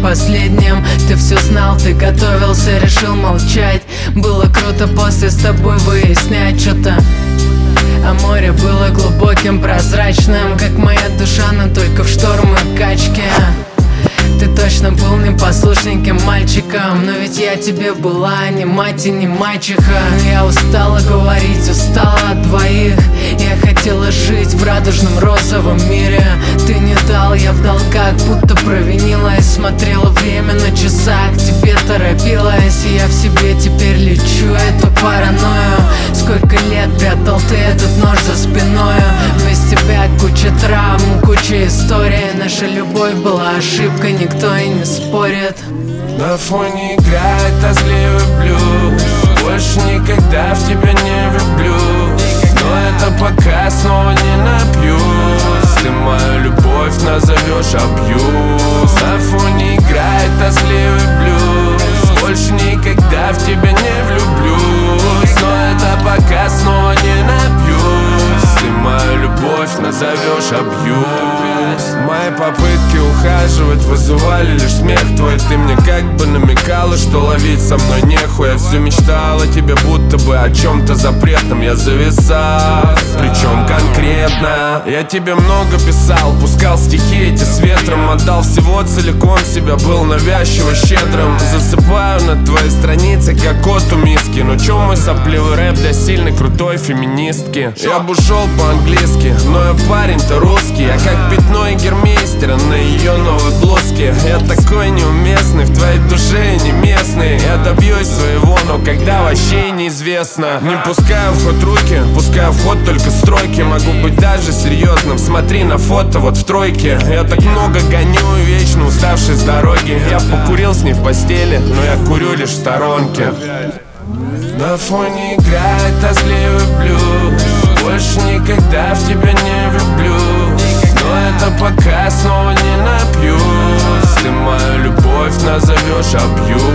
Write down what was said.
последним. Ты все знал, ты готовился, решил молчать. Было круто после с тобой выяснять что-то. А море было глубоким, прозрачным, как моя душа, но только в штормы качки. Ты точно был непослушненьким мальчиком, но ведь я тебе была не мать и не мачеха. Но я устала говорить, устала от двоих. Я хотела жить в радужном розовом мире. Ты не дал, я в долгах, будто провинилась. Смотрела время на часах, к тебе торопилась. И я в себе теперь лечу эту паранойю. Сколько лет прятал ты этот нож за спиною. Без тебя куча травм, куча историй. Наша любовь была ошибкой, никто и не спорит. На фоне играет тоскливый блюз. Больше никогда в тебя не влюблюсь. Но это пока снова не напьюсь. Ты мою любовь назовешь абьюз. На фоне играет тоскливый блюз. Больше никогда в тебя не влюблюсь. Но это пока снова не напьюсь. Ты мою любовь назовешь абьюз. Мои попытки ухаживать вызывали лишь смех твой. Ты мне как бы намекала, что ловить со мной нехуй. Я все мечтал о тебе, будто бы о чем-то запретном я зависал. Причем конкретно. Я тебе много писал, пускал стихи эти с ветром. Отдал всего целиком себя, был навязчиво щедрым. Засыпаю на твоей странице, как кот у миски. Ну чё мой сопливый рэп для сильной крутой феминистки? Я бы ушел по-английски, но я парень-то русский. Я как пятно и гермейстера на ее новой блузке. Я такой неуместный, в твоей душе не местный. Я добьюсь своего, но когда вообще неизвестно. Не пускаю в ход руки, пускаю в ход только стройки. Могу быть даже серьезным, смотри на фото вот в тройке. Я так много гоню, вечно уставший с дороги. Я покурил с ней в постели, но я курю лишь в сторонке. На фоне играет тоскливый блюз. Больше никогда в тебя не влюблюсь. Но это пока снова не напьюсь. Ты мою любовь назовешь абьюз.